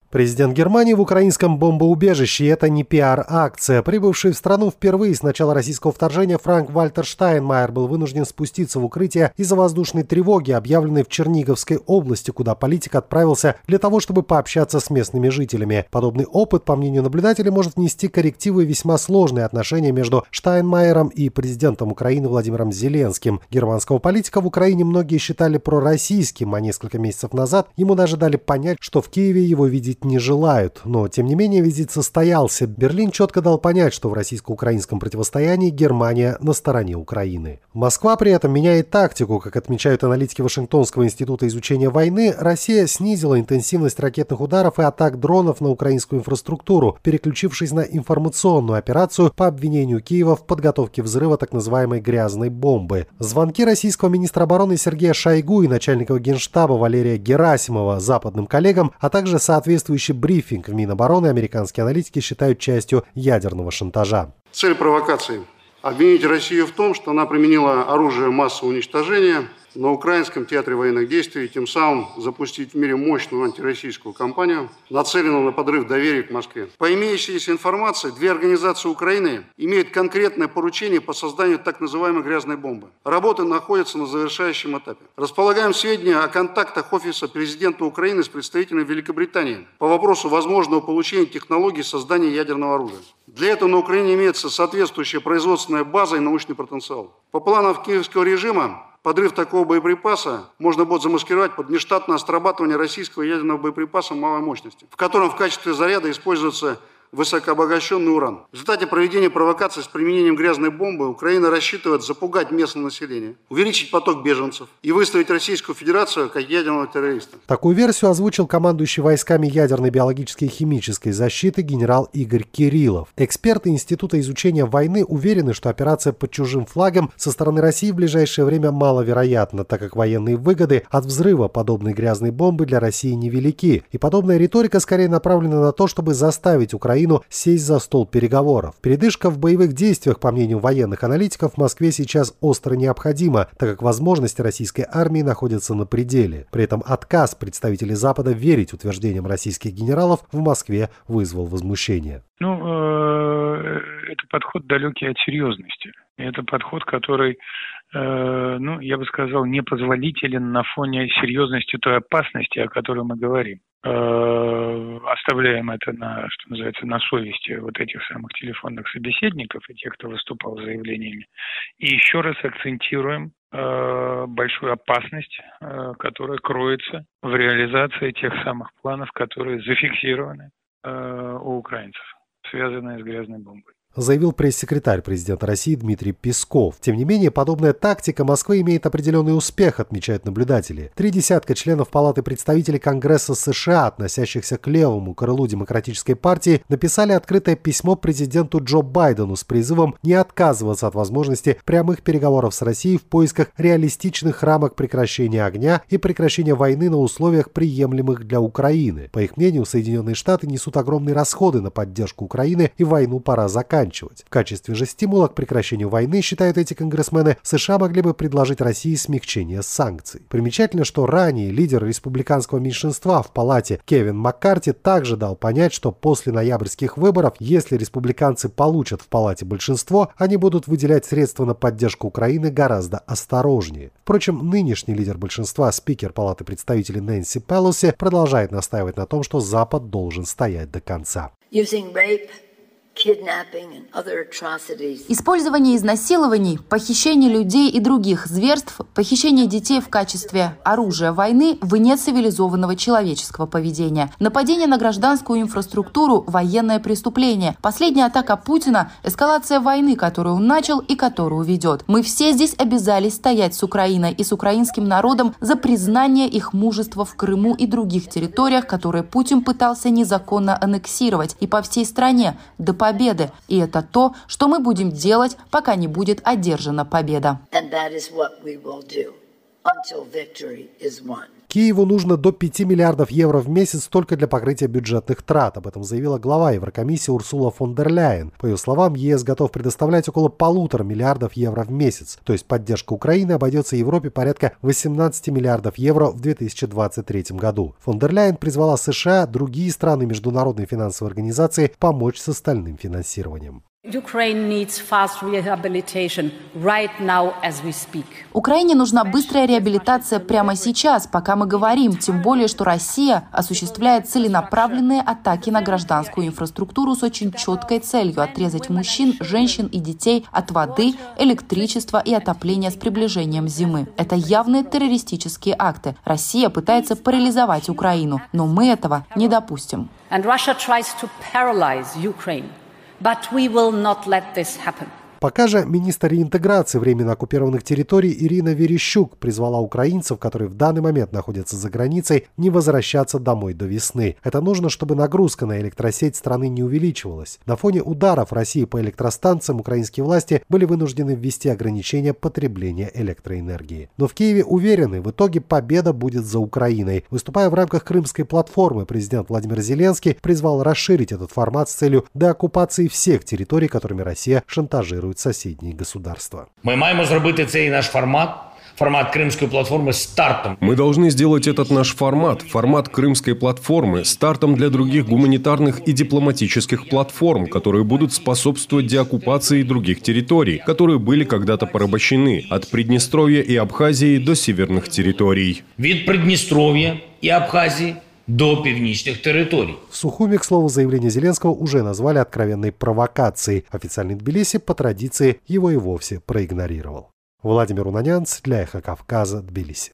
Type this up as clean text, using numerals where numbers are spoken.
Президент Германии в украинском бомбоубежище. И это не пиар-акция. Прибывший в страну впервые с начала российского вторжения Франк-Вальтер Штайнмайер был вынужден спуститься в укрытие из-за воздушной тревоги, объявленной в Черниговской области, куда политик отправился для того, чтобы пообщаться с местными жителями. Подобный опыт, по мнению наблюдателей, может внести коррективы в весьма сложные отношения между Штайнмайером и президентом Украины Владимиром Зеленским. Германского политика в Украине многие считали пророссийским, а несколько месяцев назад ему даже дали понять, что в Киеве его видеть не желают. Но, тем не менее, визит состоялся. Берлин четко дал понять, что в российско-украинском противостоянии Германия на стороне Украины. Москва при этом меняет тактику. Как отмечают аналитики Вашингтонского института изучения войны, Россия снизила интенсивность ракетных ударов и атак дронов на украинскую инфраструктуру, переключившись на информационную операцию по обвинению Киева в подготовке взрыва так называемой «грязной бомбы». Звонки российского министра обороны Сергея Шойгу и начальника Генштаба Валерия Герасимова западным коллегам, а также соответствующий брифинг в Минобороны американские аналитики считают частью ядерного шантажа. Цель провокации – обвинить Россию в том, что она применила оружие массового уничтожения на украинском театре военных действий и тем самым запустить в мире мощную антироссийскую кампанию, нацеленную на подрыв доверия к Москве. По имеющейся информации, две организации Украины имеют конкретное поручение по созданию так называемой «грязной бомбы». Работы находятся на завершающем этапе. Располагаем сведения о контактах Офиса президента Украины с представителями Великобритании по вопросу возможного получения технологий создания ядерного оружия. Для этого на Украине имеется соответствующая производственная база и научный потенциал. По планам киевского режима, подрыв такого боеприпаса можно будет замаскировать под нештатное срабатывание российского ядерного боеприпаса малой мощности, в котором в качестве заряда используется высокообогащенный уран. В результате проведения провокаций с применением грязной бомбы Украина рассчитывает запугать местное население, увеличить поток беженцев и выставить Российскую Федерацию как ядерного террориста. Такую версию озвучил командующий войсками ядерной, биологической и химической защиты генерал Игорь Кириллов. Эксперты Института изучения войны уверены, что операция под чужим флагом со стороны России в ближайшее время маловероятна, так как военные выгоды от взрыва подобной грязной бомбы для России невелики. И подобная риторика скорее направлена на то, чтобы заставить Украину сесть за стол переговоров. Передышка в боевых действиях, по мнению военных аналитиков, в Москве сейчас остро необходима, так как возможности российской армии находятся на пределе. При этом отказ представителей Запада верить утверждениям российских генералов в Москве вызвал возмущение. Это подход далекий от серьезности. Это подход, который, я бы сказал, непозволителен на фоне серьезности той опасности, о которой мы говорим. Оставляем это что называется, на совести вот этих самых телефонных собеседников и тех, кто выступал с заявлениями. И еще раз акцентируем большую опасность, которая кроется в реализации тех самых планов, которые зафиксированы у украинцев, связанные с грязной бомбой, заявил пресс-секретарь президента России Дмитрий Песков. Тем не менее, подобная тактика Москвы имеет определенный успех, отмечают наблюдатели. 30 членов Палаты представителей Конгресса США, относящихся к левому крылу Демократической партии, написали открытое письмо президенту Джо Байдену с призывом не отказываться от возможности прямых переговоров с Россией в поисках реалистичных рамок прекращения огня и прекращения войны на условиях, приемлемых для Украины. По их мнению, Соединенные Штаты несут огромные расходы на поддержку Украины, и войну пора заканчивать. В качестве же стимула к прекращению войны, считают эти конгрессмены, США могли бы предложить России смягчение санкций. Примечательно, что ранее лидер республиканского меньшинства в Палате Кевин Маккарти также дал понять, что после ноябрьских выборов, если республиканцы получат в Палате большинство, они будут выделять средства на поддержку Украины гораздо осторожнее. Впрочем, нынешний лидер большинства, спикер Палаты представителей Нэнси Пелоси, продолжает настаивать на том, что Запад должен стоять до конца. Использование изнасилований, похищение людей и других зверств, похищение детей в качестве оружия войны вне цивилизованного человеческого поведения. Нападение на гражданскую инфраструктуру – военное преступление. Последняя атака Путина – эскалация войны, которую он начал и которую ведет. Мы все здесь обязались стоять с Украиной и с украинским народом за признание их мужества в Крыму и других территориях, которые Путин пытался незаконно аннексировать, и по всей стране до победы. И это то, что мы будем делать, пока не будет одержана победа. Киеву нужно до 5 миллиардов евро в месяц только для покрытия бюджетных трат. Об этом заявила глава Еврокомиссии Урсула фон дер Ляйен. По ее словам, ЕС готов предоставлять около 1,5 миллиардов евро в месяц. То есть поддержка Украины обойдется Европе порядка 18 миллиардов евро в 2023 году. Фон дер Ляйен призвала США, другие страны и международные финансовые организации помочь с остальным финансированием. Украине нужна быстрая реабилитация прямо сейчас, пока мы говорим, тем более, что Россия осуществляет целенаправленные атаки на гражданскую инфраструктуру с очень четкой целью отрезать мужчин, женщин и детей от воды, электричества и отопления с приближением зимы. Это явные террористические акты. Россия пытается парализовать Украину, но мы этого не допустим. But we will not let this happen. Пока же министр реинтеграции временно оккупированных территорий Ирина Верещук призвала украинцев, которые в данный момент находятся за границей, не возвращаться домой до весны. Это нужно, чтобы нагрузка на электросеть страны не увеличивалась. На фоне ударов России по электростанциям украинские власти были вынуждены ввести ограничения потребления электроэнергии. Но в Киеве уверены, в итоге победа будет за Украиной. Выступая в рамках Крымской платформы, президент Владимир Зеленский призвал расширить этот формат с целью деоккупации всех территорий, которыми Россия шантажирует соседние государства. Мы маємо зробити цей наш формат Крымской платформы стартом. Мы должны сделать этот наш формат Крымской платформы, стартом для других гуманитарных и дипломатических платформ, которые будут способствовать деоккупации других территорий, которые были когда-то порабощены, от Приднестровья и Абхазии до северных территорий. Від Приднестровья и Абхазии до північних територій. В Сухуми, к слову, заявление Зеленского уже назвали откровенной провокацией. Официальный Тбилиси по традиции его и вовсе проигнорировал. Владимир Унанянц для Эхо Кавказа, Тбилиси.